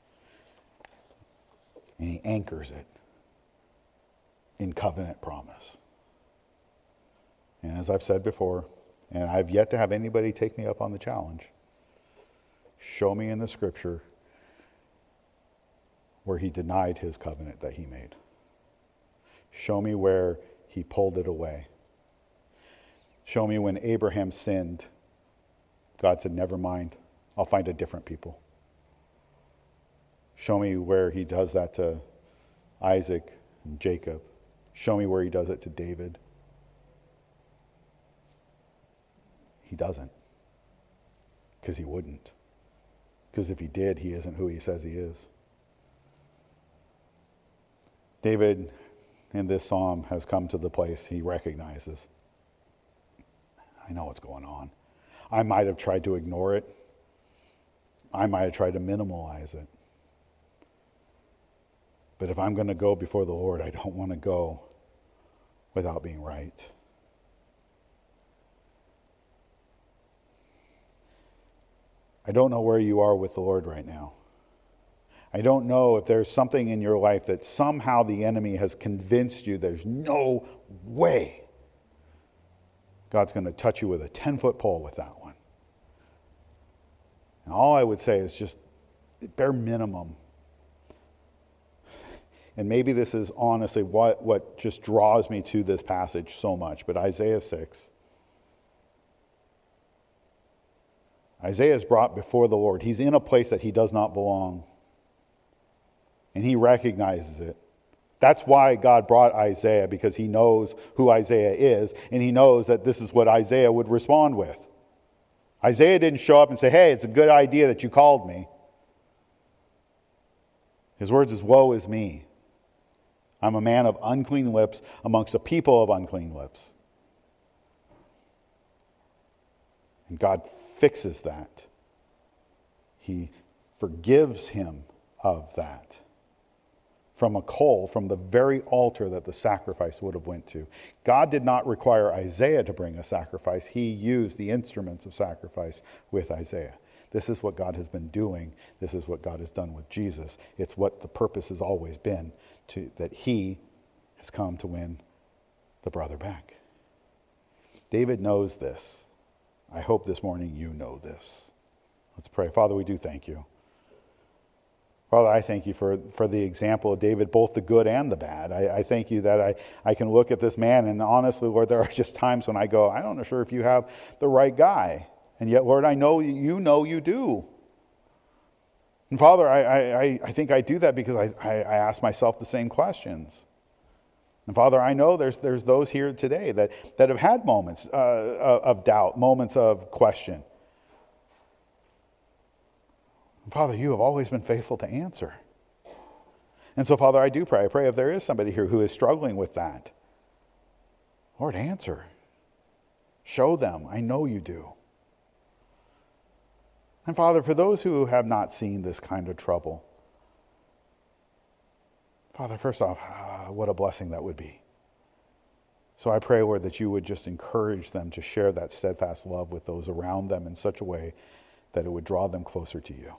and he anchors it in covenant promise. And as I've said before, and I've yet to have anybody take me up on the challenge, show me in the scripture where he denied his covenant that he made. Show me where he pulled it away. Show me when Abraham sinned, God said, never mind, I'll find a different people. Show me where he does that to Isaac and Jacob. Show me where he does it to David. He doesn't. Because he wouldn't. Because if he did, he isn't who he says he is. David, in this psalm, has come to the place he recognizes, I know what's going on. I might have tried to ignore it. I might have tried to minimalize it. But if I'm going to go before the Lord, I don't want to go without being right. I don't know where you are with the Lord right now. I don't know if there's something in your life that somehow the enemy has convinced you there's no way God's going to touch you with a ten-foot pole with that one. And all I would say is just bare minimum. And maybe this is honestly what, what just draws me to this passage so much. But Isaiah six. Isaiah is brought before the Lord. He's in a place that he does not belong. And he recognizes it. That's why God brought Isaiah, because he knows who Isaiah is, and he knows that this is what Isaiah would respond with. Isaiah didn't show up and say, hey, it's a good idea that you called me. His words is, woe is me. I'm a man of unclean lips amongst a people of unclean lips. And God fixes that. He forgives him of that. From a coal, from the very altar that the sacrifice would have went to. God did not require Isaiah to bring a sacrifice. He used the instruments of sacrifice with Isaiah. This is what God has been doing. This is what God has done with Jesus. It's what the purpose has always been, to, that he has come to win the brother back. David knows this. I hope this morning you know this. Let's pray. Father, we do thank you. Father, I thank you for, for the example of David, both the good and the bad. I, I thank you that I, I can look at this man, and honestly, Lord, there are just times when I go, I don't know sure if you have the right guy. And yet, Lord, I know you know you do. And Father, I, I, I think I do that because I, I, I ask myself the same questions. And Father, I know there's, there's those here today that, that have had moments uh, of doubt, moments of question. Father, you have always been faithful to answer. And so, Father, I do pray. I pray if there is somebody here who is struggling with that, Lord, answer. Show them. I know you do. And Father, for those who have not seen this kind of trouble, Father, first off, ah, what a blessing that would be. So I pray, Lord, that you would just encourage them to share that steadfast love with those around them in such a way that it would draw them closer to you.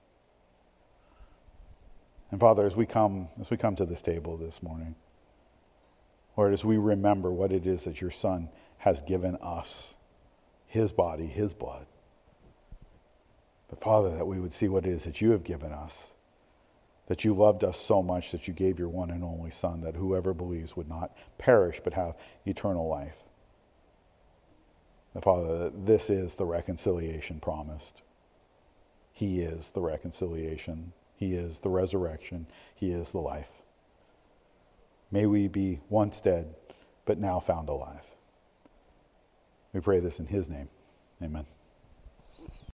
And Father, as we come, as we come to this table this morning, Lord, as we remember what it is that your Son has given us, his body, his blood, but Father, that we would see what it is that you have given us, that you loved us so much that you gave your one and only Son, that whoever believes would not perish but have eternal life. And Father, this is the reconciliation promised. He is the reconciliation. He is the resurrection. He is the life. May we be once dead, but now found alive. We pray this in his name. Amen.